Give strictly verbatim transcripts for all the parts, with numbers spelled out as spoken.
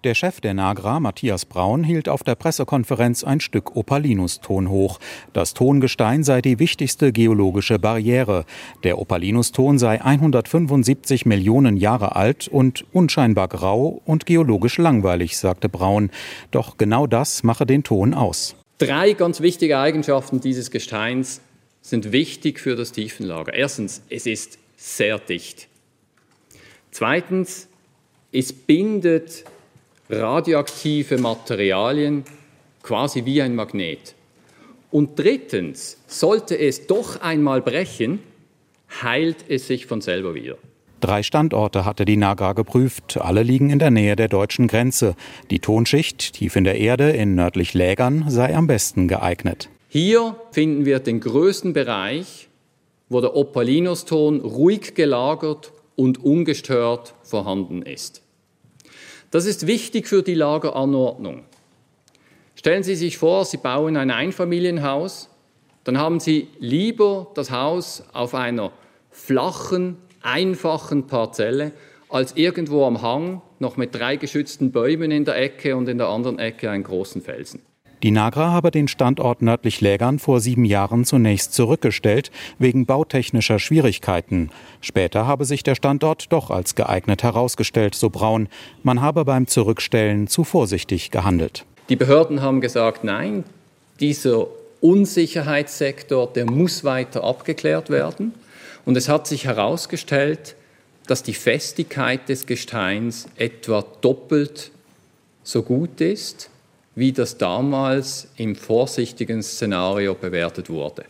Der Chef der Nagra, Matthias Braun, hielt auf der Pressekonferenz ein Stück Opalinuston hoch. Das Tongestein sei die wichtigste geologische Barriere. Der Opalinuston sei hundertfünfundsiebzig Millionen Jahre alt und unscheinbar grau und geologisch langweilig, sagte Braun. Doch genau das mache den Ton aus. Drei ganz wichtige Eigenschaften dieses Gesteins sind wichtig für das Tiefenlager. Erstens, es ist sehr dicht. Zweitens, es bindet radioaktive Materialien quasi wie ein Magnet. Und drittens, sollte es doch einmal brechen, heilt es sich von selber wieder. Drei Standorte hatte die Nagra geprüft. Alle liegen in der Nähe der deutschen Grenze. Die Tonschicht tief in der Erde in nördlich Lägern sei am besten geeignet. Hier finden wir den größten Bereich, wo der Opalinuston ruhig gelagert und ungestört vorhanden ist. Das ist wichtig für die Lageranordnung. Stellen Sie sich vor, Sie bauen ein Einfamilienhaus, dann haben Sie lieber das Haus auf einer flachen, einfachen Parzelle, als irgendwo am Hang, noch mit drei geschützten Bäumen in der Ecke und in der anderen Ecke einen großen Felsen. Die Nagra habe den Standort nördlich Lägern vor sieben Jahren zunächst zurückgestellt, wegen bautechnischer Schwierigkeiten. Später habe sich der Standort doch als geeignet herausgestellt, so Braun. Man habe beim Zurückstellen zu vorsichtig gehandelt. Die Behörden haben gesagt, nein, dieser Unsicherheitssektor, der muss weiter abgeklärt werden. Und es hat sich herausgestellt, dass die Festigkeit des Gesteins etwa doppelt so gut ist, wie das damals im vorsichtigen Szenario bewertet wurde.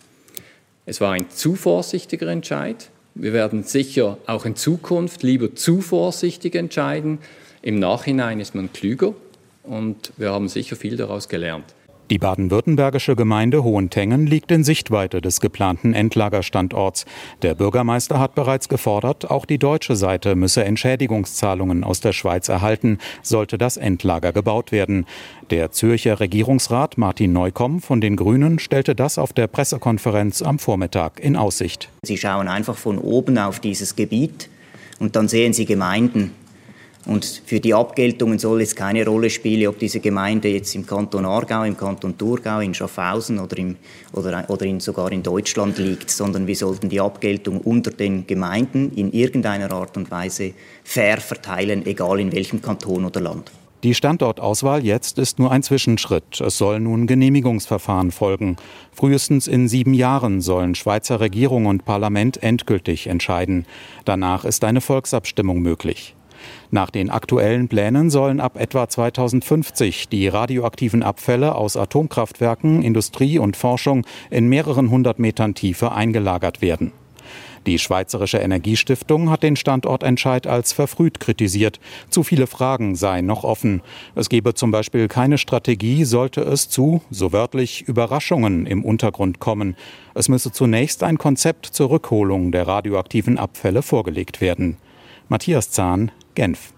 Es war ein zu vorsichtiger Entscheid. Wir werden sicher auch in Zukunft lieber zu vorsichtig entscheiden. Im Nachhinein ist man klüger und wir haben sicher viel daraus gelernt. Die baden-württembergische Gemeinde Hohentengen liegt in Sichtweite des geplanten Endlagerstandorts. Der Bürgermeister hat bereits gefordert, auch die deutsche Seite müsse Entschädigungszahlungen aus der Schweiz erhalten, sollte das Endlager gebaut werden. Der Zürcher Regierungsrat Martin Neukomm von den Grünen stellte das auf der Pressekonferenz am Vormittag in Aussicht. Sie schauen einfach von oben auf dieses Gebiet und dann sehen Sie Gemeinden. Und für die Abgeltungen soll es keine Rolle spielen, ob diese Gemeinde jetzt im Kanton Aargau, im Kanton Thurgau, in Schaffhausen oder, im, oder, oder in, sogar in Deutschland liegt, sondern wir sollten die Abgeltung unter den Gemeinden in irgendeiner Art und Weise fair verteilen, egal in welchem Kanton oder Land. Die Standortauswahl jetzt ist nur ein Zwischenschritt. Es soll nun Genehmigungsverfahren folgen. Frühestens in sieben Jahren sollen Schweizer Regierung und Parlament endgültig entscheiden. Danach ist eine Volksabstimmung möglich. Nach den aktuellen Plänen sollen ab etwa zweitausendfünfzig die radioaktiven Abfälle aus Atomkraftwerken, Industrie und Forschung in mehreren hundert Metern Tiefe eingelagert werden. Die Schweizerische Energiestiftung hat den Standortentscheid als verfrüht kritisiert. Zu viele Fragen seien noch offen. Es gebe zum Beispiel keine Strategie, sollte es zu, so wörtlich, Überraschungen im Untergrund kommen. Es müsse zunächst ein Konzept zur Rückholung der radioaktiven Abfälle vorgelegt werden. Matthias Zahn, Genf.